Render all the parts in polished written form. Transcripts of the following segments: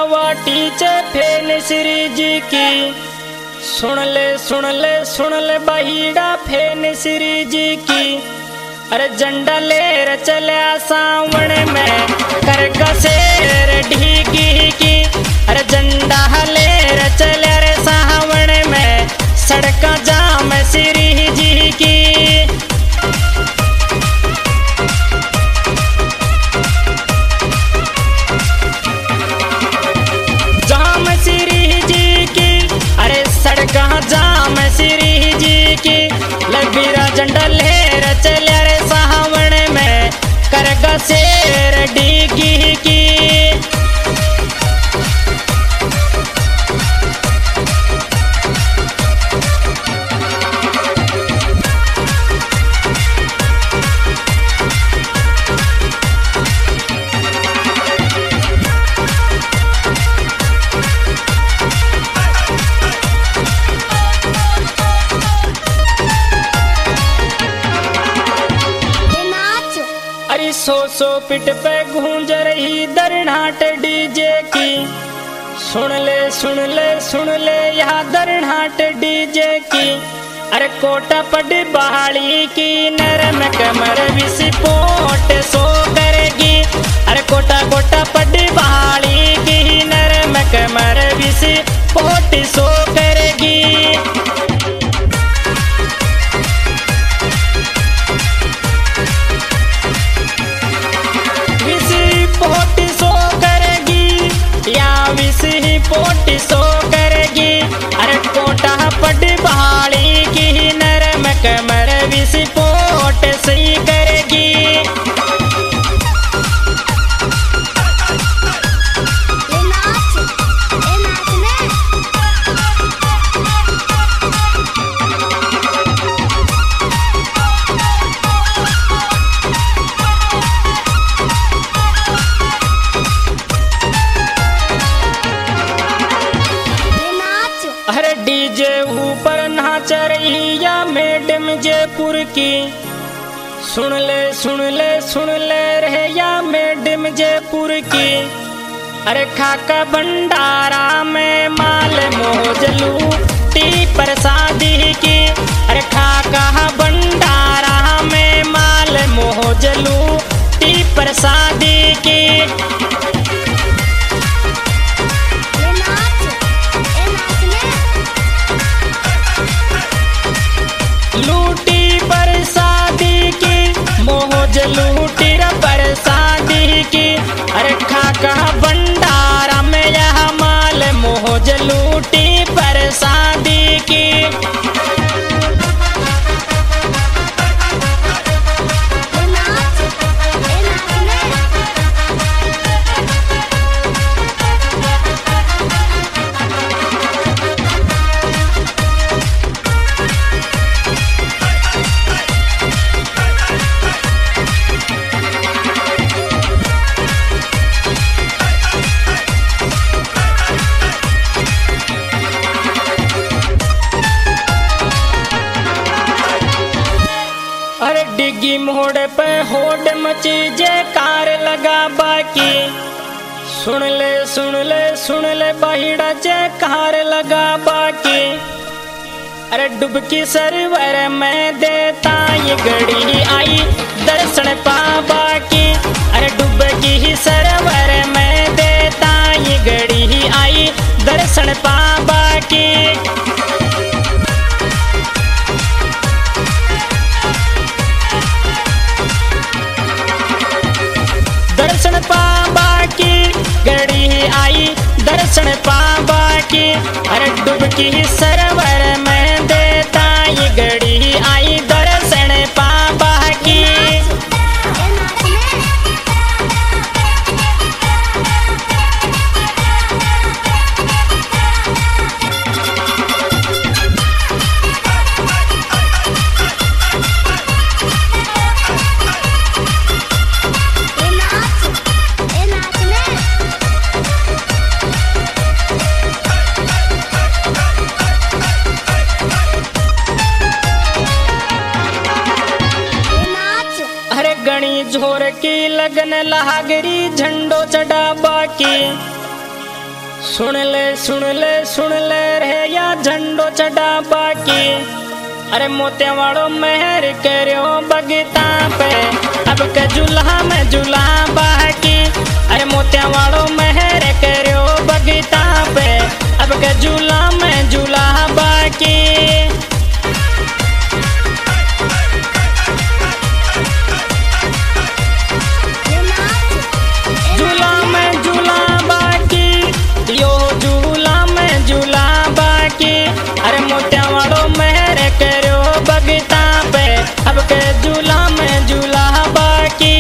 वाटी चे फेन श्री जी की। सुन ले सुन ले सुन ले बहिड़ा फेन श्री जी की। अरे झंडा लेर चल्या सावण में कर गसेर ढीगी की। अरे झंडा लेर चल्या रे सावण में सड़क जाम श्री जी की। जाम श्री जी की, अरे सड़क जाम श्री जी की। लबीरा झंडा लेर चल्या रे सावण में कर गसेर ढीगी की। सो सो पिट पे गूंज रही दरनाट डीजे की। सुन ले सुन ले सुन ले यहाँ दरनाट डीजे की। अरे कोटा पड़ बहाली की नरम कमर विस्फोट सो करेगी। अरे कोटा कोटा पड़ बहाली की नरम कमर विस्फोट सो करेगी। पोट सो करेगी। अरे कोटा पड़ बहाली की नरम कमर विस्फोट सही करेगी। अरे डीजे ऊपर नाच रही या मैडम जयपुर की। सुन ले सुन ले सुन ले रहे या मैडम जयपुर की। अरे खाका भंडारा में माल मौज लूटी प्रसादी की। अरे खाका भंडारा में माल मौज लूटी प्रसादी की। लूटी बरसादी की मौज लूटी बरसादी की। अरे खाका भंडारा में यह माल मौज लूटी बरसादी की। डिग्गी मोड़ पे होड़ मची जयकार लगा बाकी। सुन ले सुन ले सुन ले बहिड़ा जयकार लगा बाकी। अरे डुबकी सरवर में देता ये घड़ी आई दर्शन पाबा की। अरे डुबकी सरवर में देता ये घड़ी आई दर्शन पाबा की। दर्शन पाबा की घड़ी आई दर्शन पाबा की। अरे डुबकी सरवर में देता ये घड़ी आई दर्शन पाबा की। झोर की लगन लहागरी झंडो चढ़ा बाकी। सुन ले रे या झंडो चढ़ा बाकी। अरे मोतिया वालों मेहर करो बगीता पे अब के जुल्हा में जुल्हा बाकी। अरे मोतिया वालों मेहर करो बगीता पे अब के जुल्हा में जुल्हा बाकी। अब के झूला में झूला बाकी।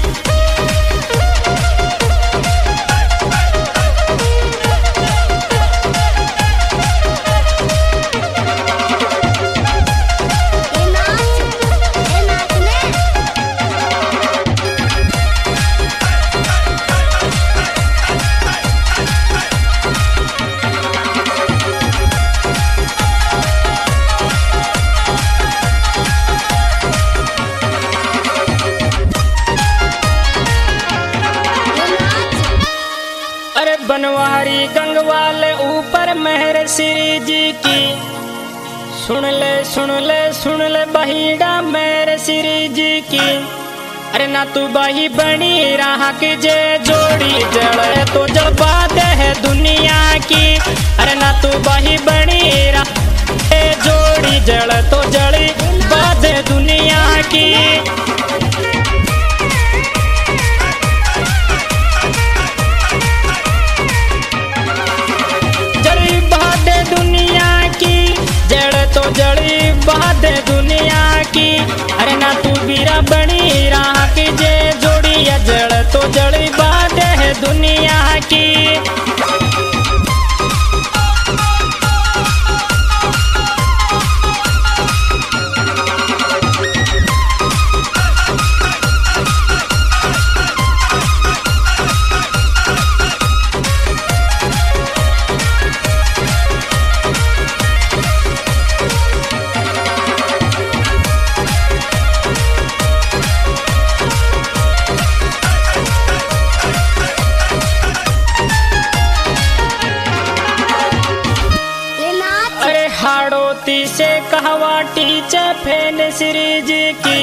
बनवारी गंगवाल ऊपर मेहर श्री जी की। सुन ले बहिड़ा मेहर श्री जी की। अरे ना तू बही बनी रहा की जे जोड़ी जड़ तो जड़ बात है दुनिया की। अरे ना तू बही बनी रहा जोड़ी जड़ तो जड़ी बात है दुनिया की। जड़ी बात दुनिया की। अरे ना तू बीरा बनी रहा की जे जोड़ी जड़ तो जड़ी बात है दुनिया की। हाड़ोती से कहवाटी फेन श्री जी की।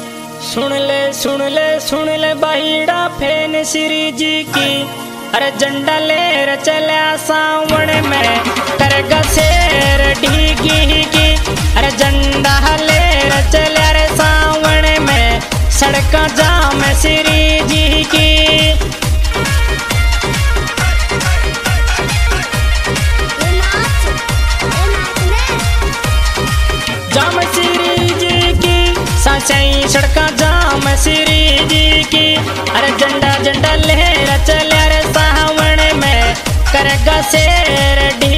सुन ले बहिड़ा फेन श्री जी की। अरे झंडा लेर चला सावण में करगा शेर ढीगी की। अरे झंडा लेर चला रे सावण में सड़का जाम श्री जी की। सही सड़का जाम श्री जी की। अरे झंडा लहरा चला रे सावण में करगा शेर